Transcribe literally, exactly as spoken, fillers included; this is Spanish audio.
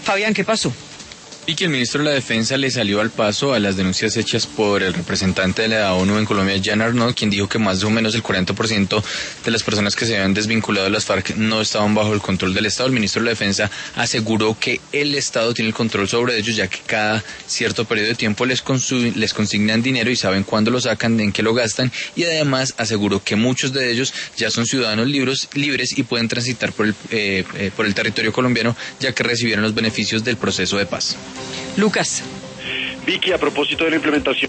Fabián, ¿qué pasó? Y que el ministro de la Defensa le salió al paso a las denuncias hechas por el representante de la ONU en Colombia, Jan Arnaud, quien dijo que más o menos el cuarenta por ciento de las personas que se habían desvinculado de las FARC no estaban bajo el control del Estado. El ministro de la Defensa aseguró que el Estado tiene el control sobre ellos, ya que cada cierto periodo de tiempo les, consu- les consignan dinero y saben cuándo lo sacan, en qué lo gastan, y además aseguró que muchos de ellos ya son ciudadanos libres, libres y pueden transitar por el, eh, eh, por el territorio colombiano, ya que recibieron los beneficios del proceso de paz. Lucas. Vicky, a propósito de la implementación